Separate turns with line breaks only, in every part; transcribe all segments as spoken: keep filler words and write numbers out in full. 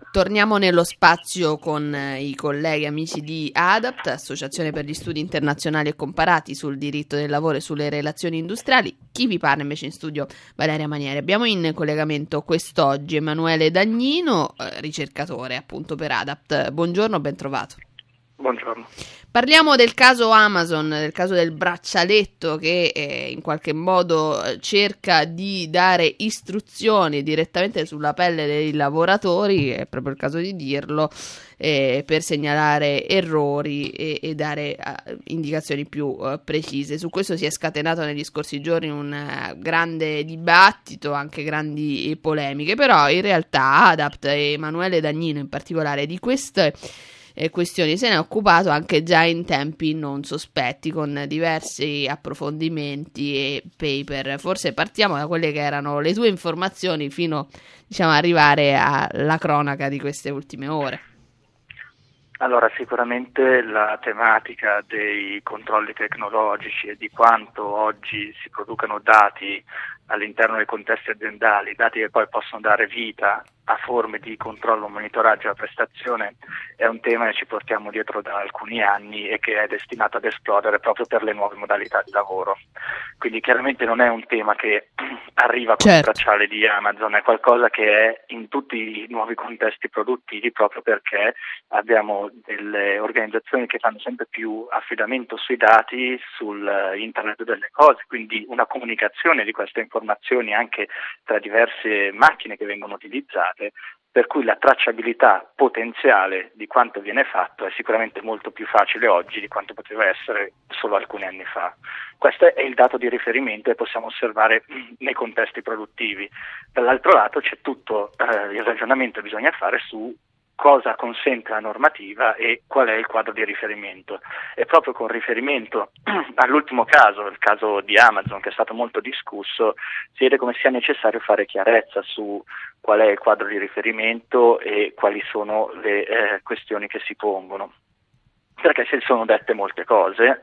Torniamo nello spazio con i colleghi amici di ADAPT, Associazione per gli Studi Internazionali e Comparati sul diritto del lavoro e sulle relazioni industriali. Chi vi parla invece in studio? Valeria Manieri. Abbiamo in collegamento quest'oggi Emanuele Dagnino, ricercatore appunto per ADAPT. Buongiorno, ben trovato.
Buongiorno.
Parliamo del caso Amazon, del caso del braccialetto che eh, in qualche modo cerca di dare istruzioni direttamente sulla pelle dei lavoratori, è proprio il caso di dirlo, eh, per segnalare errori e, e dare uh, indicazioni più uh, precise. Su questo si è scatenato negli scorsi giorni un uh, grande dibattito, anche grandi polemiche, però in realtà ADAPT e Emanuele Dagnino in particolare di queste questioni se ne è occupato anche già in tempi non sospetti, con diversi approfondimenti e paper. Forse partiamo da quelle che erano le tue informazioni fino, diciamo, ad arrivare alla cronaca di queste ultime ore.
Allora, sicuramente la tematica dei controlli tecnologici e di quanto oggi si producano dati all'interno dei contesti aziendali, dati che poi possono dare vita a forme di controllo, monitoraggio e prestazione, è un tema che ci portiamo dietro da alcuni anni e che è destinato ad esplodere proprio per le nuove modalità di lavoro. Quindi chiaramente non è un tema che arriva con certo. il bracciale di Amazon, è qualcosa che è in tutti i nuovi contesti produttivi, proprio perché abbiamo delle organizzazioni che fanno sempre più affidamento sui dati, sul internet delle cose, quindi una comunicazione di queste informazioni anche tra diverse macchine che vengono utilizzate, per cui la tracciabilità potenziale di quanto viene fatto è sicuramente molto più facile oggi di quanto poteva essere solo alcuni anni fa. Questo è il dato di riferimento che possiamo osservare nei contesti produttivi. Dall'altro lato c'è tutto eh, il ragionamento che bisogna fare su cosa consente la normativa e qual è il quadro di riferimento. E proprio con riferimento all'ultimo caso, il caso di Amazon, che è stato molto discusso, si vede come sia necessario fare chiarezza su qual è il quadro di riferimento e quali sono le eh, questioni che si pongono. Perché si sono dette molte cose,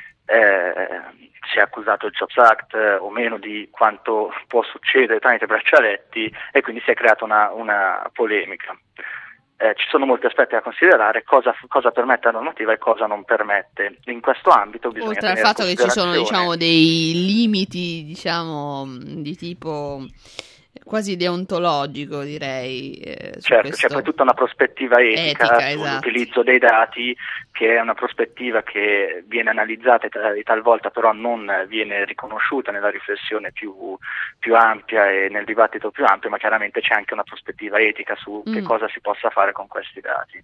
eh, si è accusato il Jobs Act eh, o meno di quanto può succedere tramite braccialetti e quindi si è creata una, una polemica. Eh, ci sono molti aspetti da considerare, cosa, cosa permette la normativa e cosa non permette. In questo ambito bisogna
oltre al fatto che ci sono, diciamo, dei limiti, diciamo, di tipo quasi deontologico, direi. Eh, su
certo,
questo...
c'è poi tutta una prospettiva etica,
etica
sull'utilizzo
esatto.
dei dati, che è una prospettiva che viene analizzata e talvolta però non viene riconosciuta nella riflessione più, più ampia e nel dibattito più ampio, ma chiaramente c'è anche una prospettiva etica su mm. che cosa si possa fare con questi dati.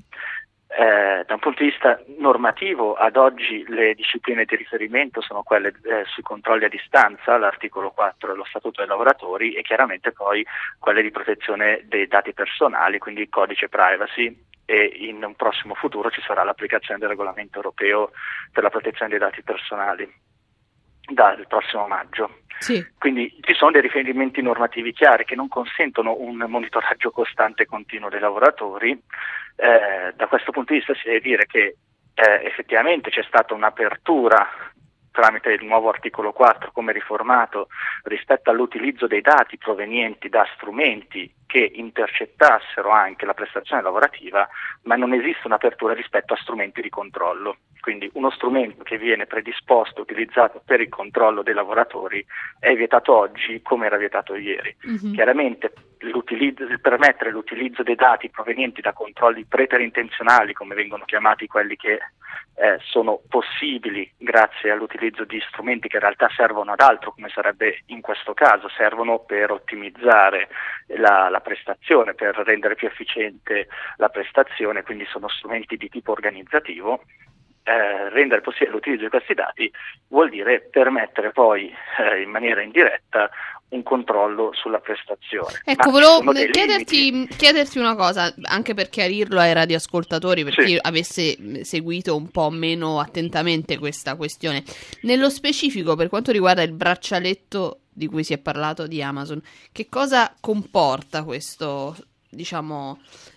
Eh, da un punto di vista normativo, ad oggi le discipline di riferimento sono quelle eh, sui controlli a distanza, l'articolo quattro dello Statuto dei lavoratori, e chiaramente poi quelle di protezione dei dati personali, quindi il codice privacy, e in un prossimo futuro ci sarà l'applicazione del regolamento europeo per la protezione dei dati personali dal prossimo maggio.
Sì.
Quindi ci sono dei riferimenti normativi chiari che non consentono un monitoraggio costante e continuo dei lavoratori. Eh, da questo punto di vista si deve dire che eh, effettivamente c'è stata un'apertura tramite il nuovo articolo quattro come riformato rispetto all'utilizzo dei dati provenienti da strumenti che intercettassero anche la prestazione lavorativa, ma non esiste un'apertura rispetto a strumenti di controllo. Quindi uno strumento che viene predisposto, utilizzato per il controllo dei lavoratori, è vietato oggi come era vietato ieri. Mm-hmm. Chiaramente l'utilizzo, permettere l'utilizzo dei dati provenienti da controlli preterintenzionali, come vengono chiamati quelli che eh, sono possibili grazie all'utilizzo di strumenti che in realtà servono ad altro, come sarebbe in questo caso, servono per ottimizzare la, la prestazione, per rendere più efficiente la prestazione, quindi sono strumenti di tipo organizzativo. Eh, rendere possibile l'utilizzo di questi dati vuol dire permettere poi eh, in maniera indiretta un controllo sulla prestazione.
Ecco,
Ma
volevo chiederti, chiederti una cosa, anche per chiarirlo ai radioascoltatori, per sì. chi avesse seguito un po' meno attentamente questa questione. Nello specifico, per quanto riguarda il braccialetto di cui si è parlato di Amazon, che cosa comporta questo, diciamo,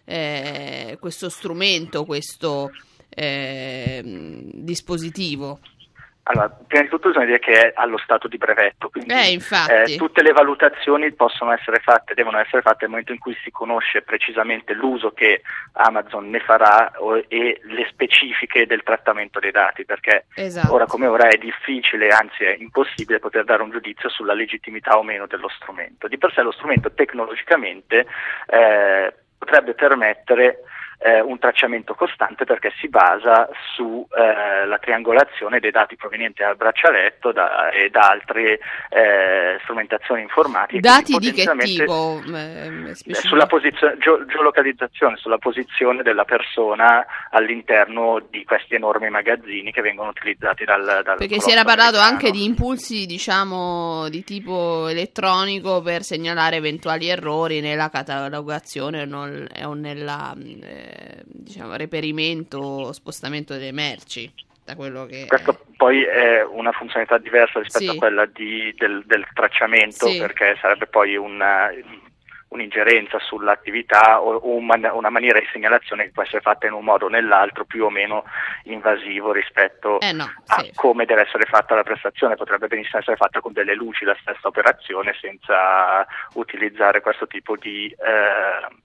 eh, questo strumento, questo Eh, dispositivo?
Allora, prima di tutto bisogna dire che è allo stato di brevetto, quindi
Eh, infatti.
eh, tutte le valutazioni possono essere fatte, devono essere fatte nel momento in cui si conosce precisamente l'uso che Amazon ne farà o, e le specifiche del trattamento dei dati, perché
Esatto.
ora come ora è difficile, anzi è impossibile poter dare un giudizio sulla legittimità o meno dello strumento. Di per sé lo strumento tecnologicamente eh, potrebbe permettere Eh, un tracciamento costante perché si basa sulla eh, triangolazione dei dati provenienti dal braccialetto da, e da altre eh, strumentazioni informatiche.
Dati di che tipo?
Eh, sulla posizio- geo- geolocalizzazione, sulla posizione della persona all'interno di questi enormi magazzini che vengono utilizzati dal, dal
Perché si era parlato
americano.
anche di impulsi, diciamo, di tipo elettronico per segnalare eventuali errori nella catalogazione o nel, o nella eh, diciamo reperimento o spostamento delle merci, da quello che
questo
è.
Poi è una funzionalità diversa rispetto
Sì.
a quella di, del, del tracciamento,
Sì.
perché sarebbe poi una, un'ingerenza sull'attività o un man- una maniera di segnalazione che può essere fatta in un modo o nell'altro più o meno invasivo rispetto
Eh no,
a
sì.
come deve essere fatta la prestazione. Potrebbe benissimo essere fatta con delle luci la stessa operazione senza utilizzare questo tipo di eh,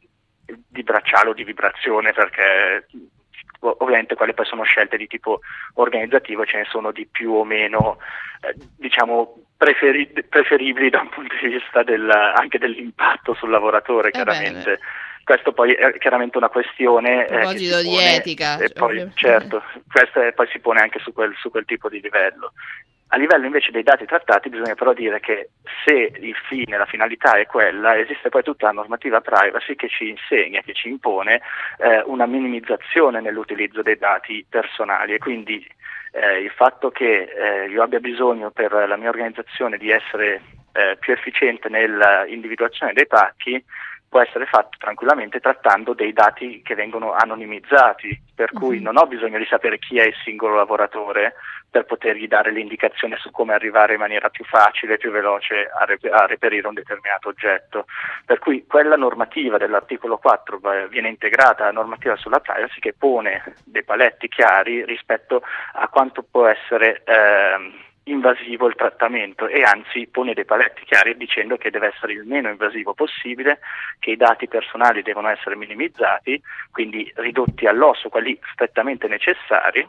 di bracciale o di vibrazione, perché ovviamente quelle poi sono scelte di tipo organizzativo, ce ne sono di più o meno eh, diciamo preferi- preferibili da un punto di vista del, anche dell'impatto sul lavoratore, chiaramente.
Eh beh,
Questo poi è chiaramente una questione
a proposito
eh, che si
di
pone,
etica,
e poi,
ovvio.
certo, questo è, poi si pone anche su quel, su quel tipo di livello. A livello invece dei dati trattati bisogna però dire che se il fine, la finalità è quella, esiste poi tutta la normativa privacy che ci insegna, che ci impone eh, una minimizzazione nell'utilizzo dei dati personali, e quindi eh, il fatto che eh, io abbia bisogno per la mia organizzazione di essere eh, più efficiente nell'individuazione dei pacchi può essere fatto tranquillamente trattando dei dati che vengono anonimizzati, per cui
Mhm.
non ho bisogno di sapere chi è il singolo lavoratore per potergli dare l'indicazione su come arrivare in maniera più facile e più veloce a, rep- a reperire un determinato oggetto. Per cui quella normativa dell'articolo quattro beh, viene integrata alla normativa sulla privacy, che pone dei paletti chiari rispetto a quanto può essere ehm, invasivo il trattamento, e anzi pone dei paletti chiari dicendo che deve essere il meno invasivo possibile, che i dati personali devono essere minimizzati, quindi ridotti all'osso, quelli strettamente necessari.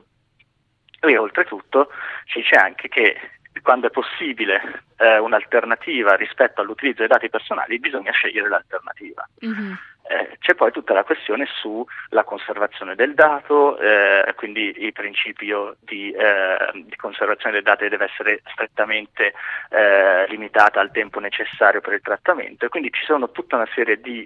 E oltretutto ci dice anche che quando è possibile eh, un'alternativa rispetto all'utilizzo dei dati personali bisogna scegliere l'alternativa.
Mhm.
Eh, c'è poi tutta la questione sulla conservazione del dato, eh, quindi il principio di, eh, di conservazione del dato deve essere strettamente eh, limitata al tempo necessario per il trattamento, e quindi ci sono tutta una serie di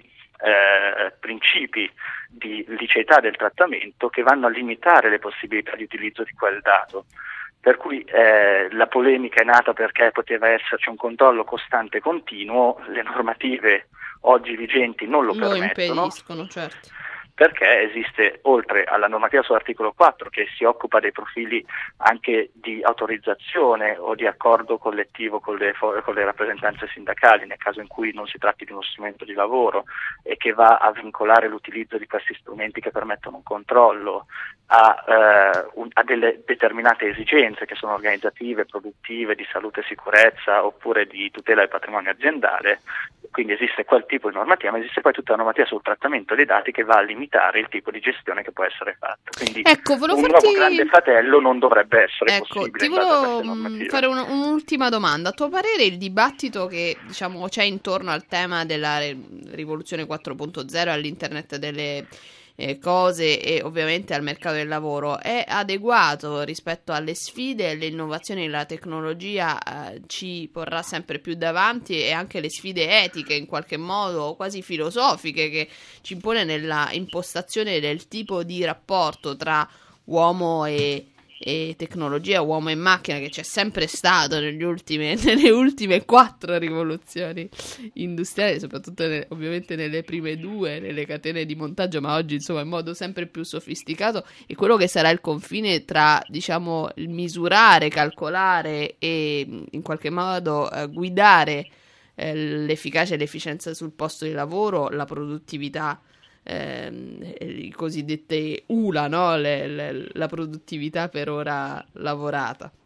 eh, principi di liceità del trattamento che vanno a limitare le possibilità di utilizzo di quel dato. Per cui eh, la polemica è nata perché poteva esserci un controllo costante e continuo, le normative oggi vigenti non lo,
Lo
permettono,
impediscono, certo.
perché esiste, oltre alla normativa sull'articolo quattro che si occupa dei profili anche di autorizzazione o di accordo collettivo con le, con le rappresentanze sindacali nel caso in cui non si tratti di uno strumento di lavoro, e che va a vincolare l'utilizzo di questi strumenti che permettono un controllo a, eh, un, a delle determinate esigenze che sono organizzative, produttive, di salute e sicurezza, oppure di tutela del patrimonio aziendale. Quindi esiste quel tipo di normativa, ma esiste poi tutta la normativa sul trattamento dei dati che va a limitare il tipo di gestione che può essere fatta. Quindi
Ecco,
un
volevo
nuovo
farti...
grande fratello non dovrebbe essere
Ecco,
possibile
ti
in base a
volevo
queste
mh,
normative.
fare un- un'ultima domanda. A tuo parere il dibattito che diciamo c'è intorno al tema della re- rivoluzione quattro punto zero, all'internet delle eh, cose e ovviamente al mercato del lavoro è adeguato rispetto alle sfide e alle innovazioni che la tecnologia eh, ci porrà sempre più davanti, e anche le sfide etiche in qualche modo quasi filosofiche che ci impone nella impostazione del tipo di rapporto tra uomo e e tecnologia, uomo e macchina, che c'è sempre stato negli ultimi, nelle ultime quattro rivoluzioni industriali, soprattutto nel- ovviamente nelle prime due, nelle catene di montaggio, ma oggi insomma in modo sempre più sofisticato, e quello che sarà il confine tra, diciamo, il misurare, calcolare e in qualche modo eh, guidare eh, l'efficacia e l'efficienza sul posto di lavoro, la produttività, ehm, i cosiddetti U L A, no? Le- le- la produttività per ora lavorata.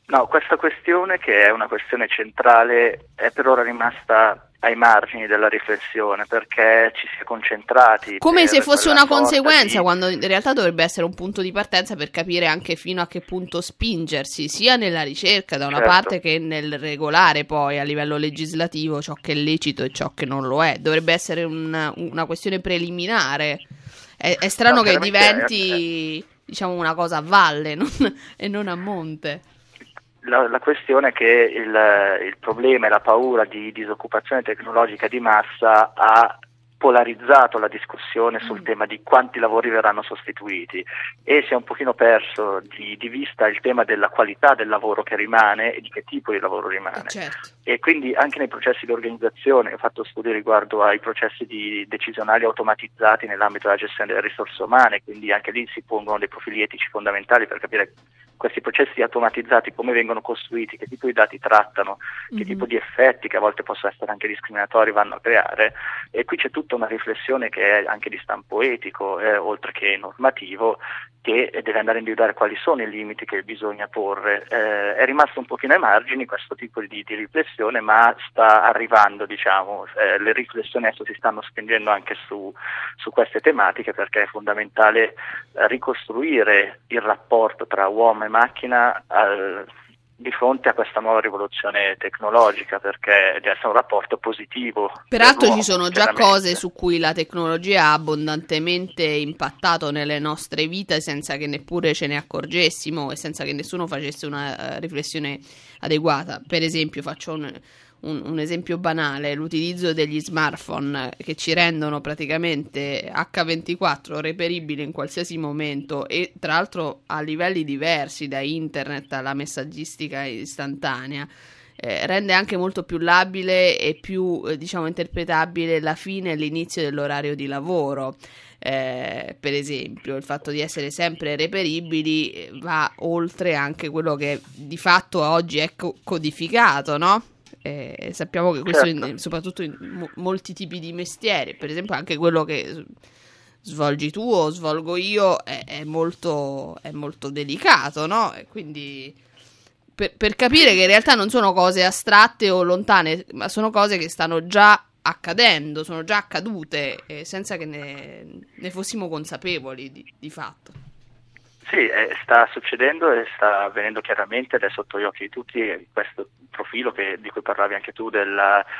No, questa questione, che è una questione centrale, è per ora rimasta ai margini della riflessione, perché ci si è concentrati
come
per
se fosse
quella
una
sorta
conseguenza,
di...
quando in realtà dovrebbe essere un punto di partenza per capire anche fino a che punto spingersi, sia nella ricerca da una
Certo.
parte che nel regolare poi a livello legislativo ciò che è lecito e ciò che non lo è. Dovrebbe essere una, una questione preliminare. È, è strano
No,
che
chiaramente
diventi,
è-
diciamo, una cosa a valle non- e non a monte.
La, la questione è che il, il problema e la paura di disoccupazione tecnologica di massa ha polarizzato la discussione sul tema di quanti lavori verranno sostituiti, e si è un pochino perso di, di vista il tema della qualità del lavoro che rimane e di che tipo di lavoro rimane.
Certo.
E quindi anche nei processi di organizzazione, ho fatto studi riguardo ai processi di decisionali automatizzati nell'ambito della gestione delle risorse umane, quindi anche lì si pongono dei profili etici fondamentali per capire questi processi automatizzati come vengono costruiti, che tipo di dati trattano, che
Mm-hmm.
tipo di effetti, che a volte possono essere anche discriminatori, vanno a creare. E qui c'è tutta una riflessione che è anche di stampo etico, eh, oltre che normativo, che deve andare a individuare quali sono i limiti che bisogna porre. Eh, è rimasto un pochino ai margini questo tipo di, di riflessione, ma sta arrivando, diciamo, eh, le riflessioni adesso si stanno spingendo anche su, su queste tematiche, perché è fondamentale eh, ricostruire il rapporto tra uomo e macchina eh, di fronte a questa nuova rivoluzione tecnologica, perché deve essere un rapporto positivo.
Peraltro
per
ci sono
l'uomo,
già
chiaramente.
cose su cui la tecnologia ha abbondantemente impattato nelle nostre vite senza che neppure ce ne accorgessimo e senza che nessuno facesse una uh, riflessione adeguata. Per esempio, faccio un, un, un esempio banale, l'utilizzo degli smartphone che ci rendono praticamente acca ventiquattro reperibili in qualsiasi momento, e tra l'altro a livelli diversi, da internet alla messaggistica istantanea. Eh, rende anche molto più labile e più, eh, diciamo, interpretabile la fine e l'inizio dell'orario di lavoro. Eh, per esempio, il fatto di essere sempre reperibili eh, va oltre anche quello che di fatto oggi è co- codificato, no? Eh, sappiamo che questo
Certo.
in, soprattutto in mo- molti tipi di mestieri, per esempio anche quello che svolgi tu o svolgo io è, è molto, è molto delicato, no? E quindi Per, per capire che in realtà non sono cose astratte o lontane, ma sono cose che stanno già accadendo, sono già accadute, eh, senza che ne, ne fossimo consapevoli di, di fatto.
Sì, eh, sta succedendo e sta avvenendo chiaramente ed è sotto gli occhi di tutti questo profilo che, di cui parlavi anche tu, del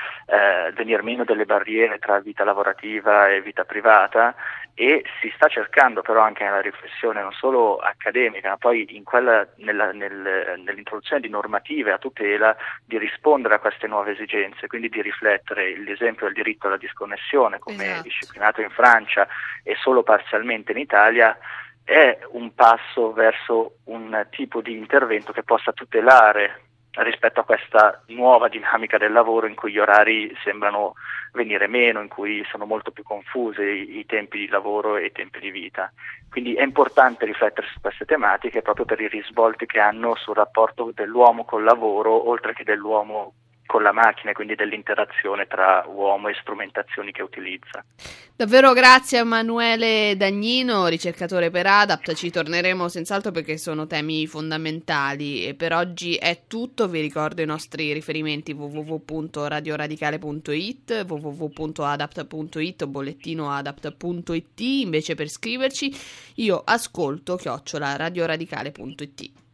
eh, venir meno delle barriere tra vita lavorativa e vita privata, e si sta cercando però anche nella riflessione non solo accademica, ma poi in quella, nella, nel, nell'introduzione di normative a tutela, di rispondere a queste nuove esigenze, quindi di riflettere. L'esempio del diritto alla disconnessione, come
Esatto.
disciplinato in Francia e solo parzialmente in Italia, è un passo verso un tipo di intervento che possa tutelare rispetto a questa nuova dinamica del lavoro, in cui gli orari sembrano venire meno, in cui sono molto più confuse i, i tempi di lavoro e i tempi di vita. Quindi è importante riflettere su queste tematiche proprio per i risvolti che hanno sul rapporto dell'uomo col lavoro, oltre che dell'uomo con la macchina, quindi dell'interazione tra uomo e strumentazioni che utilizza.
Davvero grazie a Emanuele Dagnino, ricercatore per Adapt. Ci torneremo senz'altro perché sono temi fondamentali, e per oggi è tutto. Vi ricordo i nostri riferimenti: w w w punto radio radicale punto i t, w w w punto adapt punto i t o bollettino adapt punto i t. Invece per scriverci io ascolto chiocciola radioradicale punto i t.